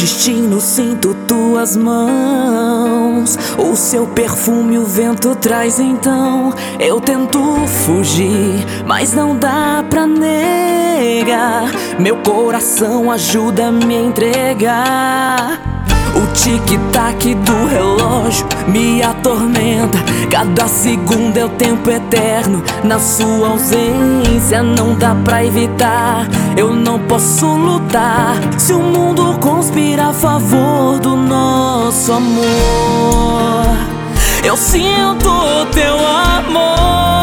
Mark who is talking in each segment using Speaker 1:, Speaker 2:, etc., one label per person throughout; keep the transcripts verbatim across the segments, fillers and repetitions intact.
Speaker 1: destino, sinto tuas mãos. O seu perfume o vento traz, então eu tento fugir, mas não dá pra negar. Meu coração ajuda a me entregar. O tic-tac do relógio me atormenta. Cada segundo é o tempo eterno. Na sua ausência não dá pra evitar. Eu não posso lutar se o mundo conspira a favor do nosso amor. Eu sinto o teu amor.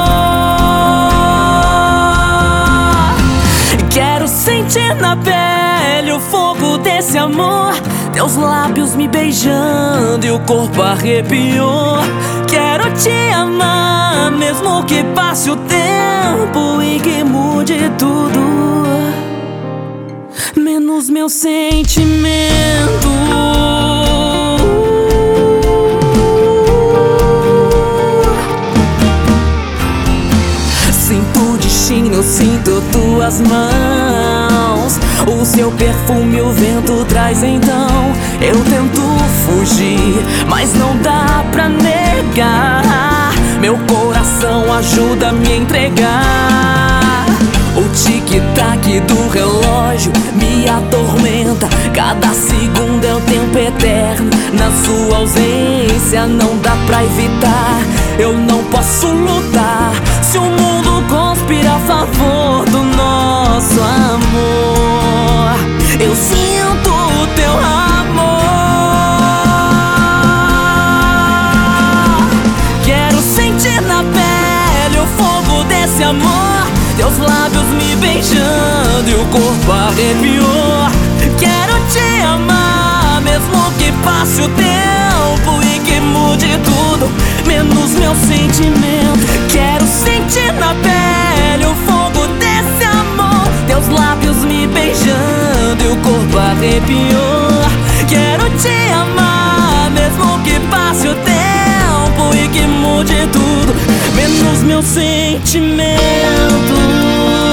Speaker 1: Quero sentir na pele o fogo desse amor. Teus lábios me beijando e o corpo arrepiou. Quero te amar, mesmo que passe o tempo e que mude tudo, menos meu sentimento. Sinto o destino, sinto tuas mãos. O seu perfume o vento traz, então eu tento fugir, mas não dá pra negar. Meu coração ajuda a me entregar. O tic-tac do relógio me atormenta. Cada segundo é o tempo eterno. Na sua ausência não dá pra evitar. Eu não posso lutar se o mundo conspira a favor do nosso amor. Eu sinto o teu amor. Quero sentir na pele o fogo desse amor. Teus lábios me beijando e o corpo arrepiou. Quero te amar, mesmo que passe o tempo e que mude tudo, menos meu sentimento. Quero sentir na pele o fogo desse amor. Teus lábios me beijando e o corpo arrepiou. Quero te amar, mesmo que passe o tempo e que mude tudo, menos meu sentimento.